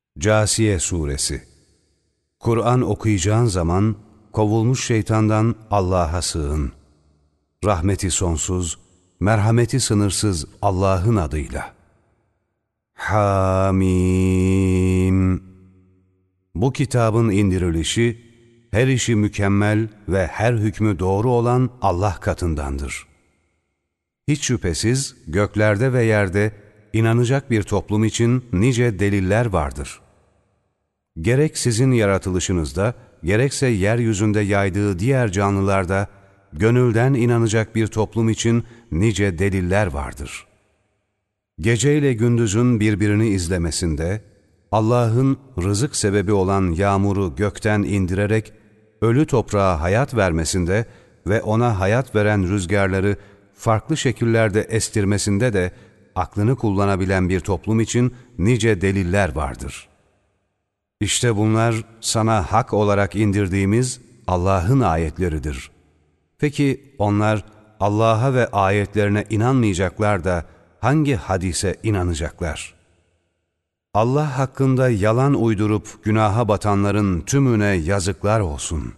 Câsiye Suresi. Kur'an okuyacağın zaman kovulmuş şeytandan Allah'a sığın. Rahmeti sonsuz, merhameti sınırsız Allah'ın adıyla. Hamim. Bu kitabın indirilişi, her işi mükemmel ve her hükmü doğru olan Allah katındandır. Hiç şüphesiz göklerde ve yerde inanacak bir toplum için nice deliller vardır. Gerek sizin yaratılışınızda, gerekse yeryüzünde yaydığı diğer canlılarda, gönülden inanacak bir toplum için nice deliller vardır. Gece ile gündüzün birbirini izlemesinde, Allah'ın rızık sebebi olan yağmuru gökten indirerek, ölü toprağa hayat vermesinde ve ona hayat veren rüzgarları farklı şekillerde estirmesinde de, aklını kullanabilen bir toplum için nice deliller vardır. İşte bunlar sana hak olarak indirdiğimiz Allah'ın ayetleridir. Peki onlar Allah'a ve ayetlerine inanmayacaklar da hangi hadise inanacaklar? Allah hakkında yalan uydurup günaha batanların tümüne yazıklar olsun.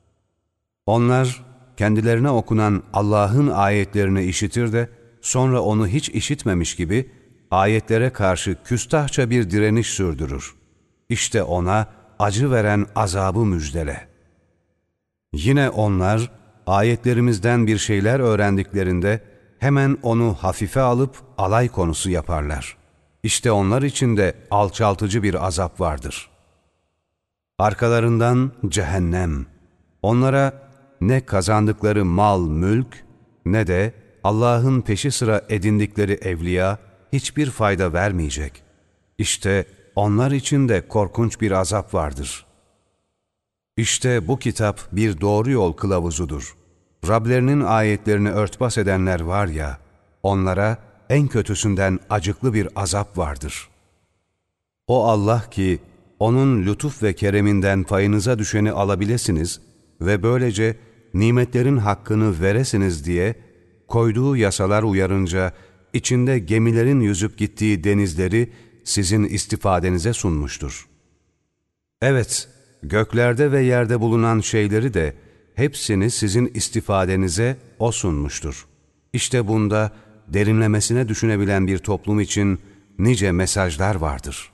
Onlar kendilerine okunan Allah'ın ayetlerini işitir de sonra onu hiç işitmemiş gibi ayetlere karşı küstahça bir direniş sürdürür. İşte ona acı veren azabı müjdele. Yine onlar ayetlerimizden bir şeyler öğrendiklerinde hemen onu hafife alıp alay konusu yaparlar. İşte onlar için de alçaltıcı bir azap vardır. Arkalarından cehennem. Onlara ne kazandıkları mal, mülk ne de Allah'ın peşi sıra edindikleri evliya hiçbir fayda vermeyecek. İşte onlar için de korkunç bir azap vardır. İşte bu kitap bir doğru yol kılavuzudur. Rablerinin ayetlerini örtbas edenler var ya, onlara en kötüsünden acıklı bir azap vardır. O Allah ki, onun lütuf ve kereminden payınıza düşeni alabilirsiniz ve böylece nimetlerin hakkını veresiniz diye, koyduğu yasalar uyarınca, içinde gemilerin yüzüp gittiği denizleri sizin istifadenize sunmuştur. Evet, göklerde ve yerde bulunan şeyleri de hepsini sizin istifadenize O sunmuştur. İşte bunda derinlemesine düşünebilen bir toplum için nice mesajlar vardır.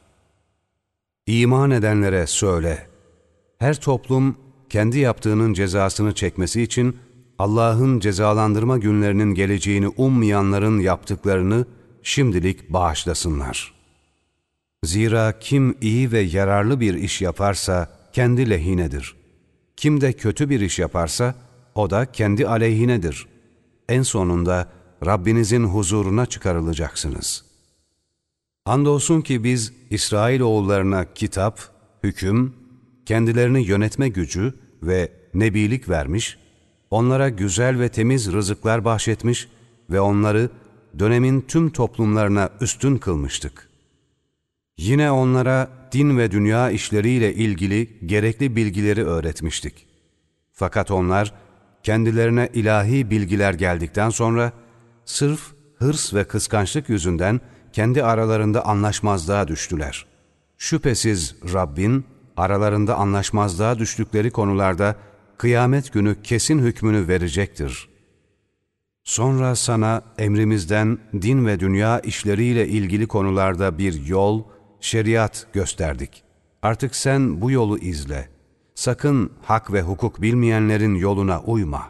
İman edenlere söyle, her toplum kendi yaptığının cezasını çekmesi için Allah'ın cezalandırma günlerinin geleceğini ummayanların yaptıklarını şimdilik bağışlasınlar. Zira kim iyi ve yararlı bir iş yaparsa kendi lehinedir. Kim de kötü bir iş yaparsa o da kendi aleyhinedir. En sonunda Rabbinizin huzuruna çıkarılacaksınız. Andolsun ki biz İsrailoğullarına kitap, hüküm, kendilerini yönetme gücü ve nebilik vermiş, onlara güzel ve temiz rızıklar bahşetmiş ve onları dönemin tüm toplumlarına üstün kılmıştık. Yine onlara din ve dünya işleriyle ilgili gerekli bilgileri öğretmiştik. Fakat onlar kendilerine ilahi bilgiler geldikten sonra sırf hırs ve kıskançlık yüzünden kendi aralarında anlaşmazlığa düştüler. Şüphesiz Rabbin aralarında anlaşmazlığa düştükleri konularda kıyamet günü kesin hükmünü verecektir. Sonra sana emrimizden din ve dünya işleriyle ilgili konularda bir yol, şeriat gösterdik. Artık sen bu yolu izle. Sakın hak ve hukuk bilmeyenlerin yoluna uyma.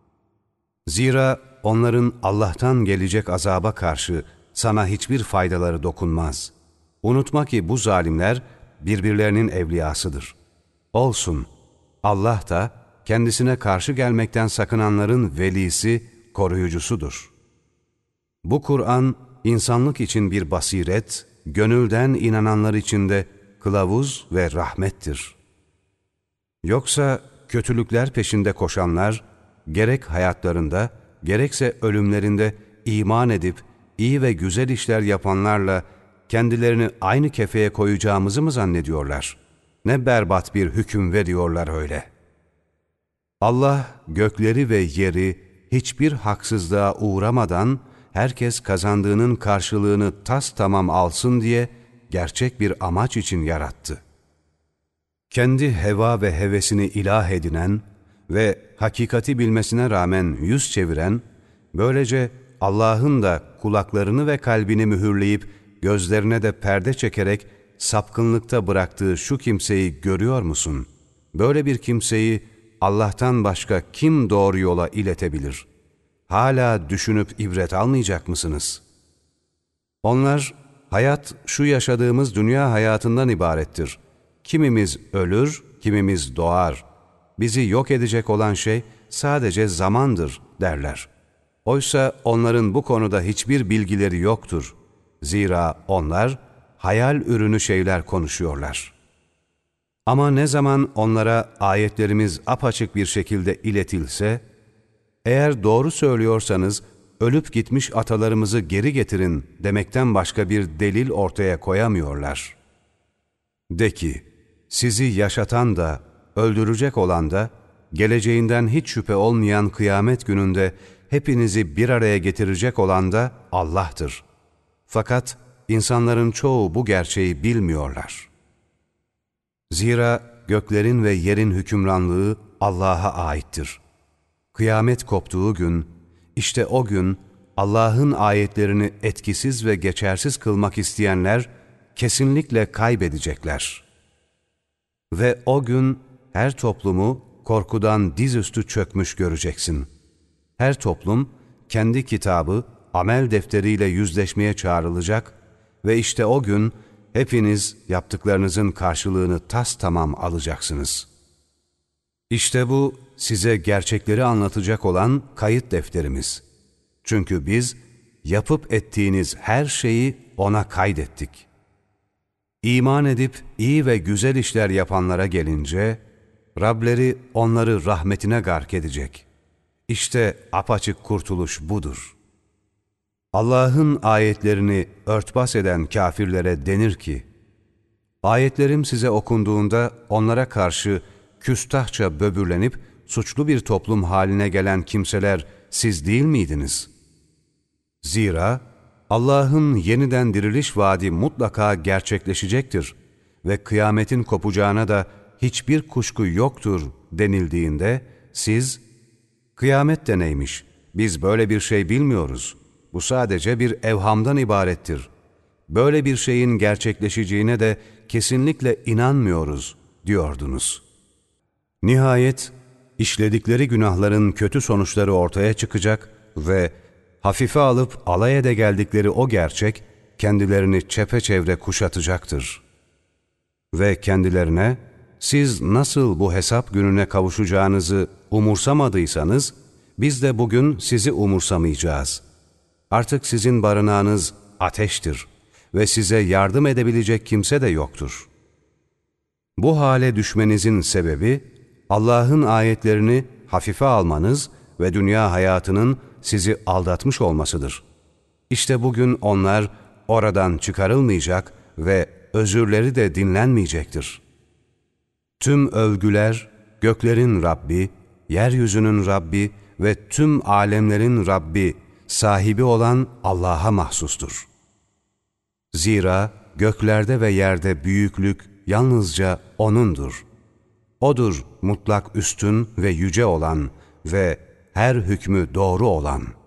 Zira onların Allah'tan gelecek azaba karşı sana hiçbir faydaları dokunmaz. Unutma ki bu zalimler birbirlerinin evliyasıdır. Olsun, Allah da kendisine karşı gelmekten sakınanların velisi, koruyucusudur. Bu Kur'an, insanlık için bir basiret, gönülden inananlar için de kılavuz ve rahmettir. Yoksa kötülükler peşinde koşanlar, gerek hayatlarında, gerekse ölümlerinde iman edip, iyi ve güzel işler yapanlarla kendilerini aynı kefeye koyacağımızı mı zannediyorlar? Ne berbat bir hüküm veriyorlar öyle. Allah gökleri ve yeri hiçbir haksızlığa uğramadan herkes kazandığının karşılığını tastamam alsın diye gerçek bir amaç için yarattı. Kendi heva ve hevesini ilah edinen ve hakikati bilmesine rağmen yüz çeviren, böylece Allah'ın da kulaklarını ve kalbini mühürleyip gözlerine de perde çekerek sapkınlıkta bıraktığı şu kimseyi görüyor musun? Böyle bir kimseyi Allah'tan başka kim doğru yola iletebilir? Hala düşünüp ibret almayacak mısınız? Onlar, hayat şu yaşadığımız dünya hayatından ibarettir. Kimimiz ölür, kimimiz doğar. Bizi yok edecek olan şey sadece zamandır derler. Oysa onların bu konuda hiçbir bilgileri yoktur. Zira onlar hayal ürünü şeyler konuşuyorlar. Ama ne zaman onlara ayetlerimiz apaçık bir şekilde iletilse, eğer doğru söylüyorsanız ölüp gitmiş atalarımızı geri getirin demekten başka bir delil ortaya koyamıyorlar. De ki, sizi yaşatan da, öldürecek olan da, geleceğinden hiç şüphe olmayan kıyamet gününde hepinizi bir araya getirecek olan da Allah'tır. Fakat insanların çoğu bu gerçeği bilmiyorlar. Zira göklerin ve yerin hükümranlığı Allah'a aittir. Kıyamet koptuğu gün, işte o gün Allah'ın ayetlerini etkisiz ve geçersiz kılmak isteyenler kesinlikle kaybedecekler. Ve o gün her toplumu korkudan dizüstü çökmüş göreceksin. Her toplum kendi kitabı, amel defteriyle yüzleşmeye çağrılacak ve işte o gün hepiniz yaptıklarınızın karşılığını tastamam alacaksınız. İşte bu size gerçekleri anlatacak olan kayıt defterimiz. Çünkü biz yapıp ettiğiniz her şeyi ona kaydettik. İman edip iyi ve güzel işler yapanlara gelince, Rableri onları rahmetine gark edecek. İşte apaçık kurtuluş budur. Allah'ın ayetlerini örtbas eden kafirlere denir ki, ayetlerim size okunduğunda onlara karşı küstahça böbürlenip suçlu bir toplum haline gelen kimseler siz değil miydiniz? Zira Allah'ın yeniden diriliş vaadi mutlaka gerçekleşecektir ve kıyametin kopacağına da hiçbir kuşku yoktur denildiğinde siz, kıyamet de neymiş, biz böyle bir şey bilmiyoruz, bu sadece bir evhamdan ibarettir, böyle bir şeyin gerçekleşeceğine de kesinlikle inanmıyoruz diyordunuz. Nihayet işledikleri günahların kötü sonuçları ortaya çıkacak ve hafife alıp alay ede geldikleri o gerçek kendilerini çepeçevre kuşatacaktır. Ve kendilerine siz nasıl bu hesap gününe kavuşacağınızı umursamadıysanız biz de bugün sizi umursamayacağız. Artık sizin barınağınız ateştir ve size yardım edebilecek kimse de yoktur. Bu hale düşmenizin sebebi Allah'ın ayetlerini hafife almanız ve dünya hayatının sizi aldatmış olmasıdır. İşte bugün onlar oradan çıkarılmayacak ve özürleri de dinlenmeyecektir. Tüm övgüler göklerin Rabbi, yeryüzünün Rabbi ve tüm alemlerin Rabbi, sahibi olan Allah'a mahsustur. Zira göklerde ve yerde büyüklük yalnızca O'nundur. O'dur mutlak üstün ve yüce olan ve her hükmü doğru olan.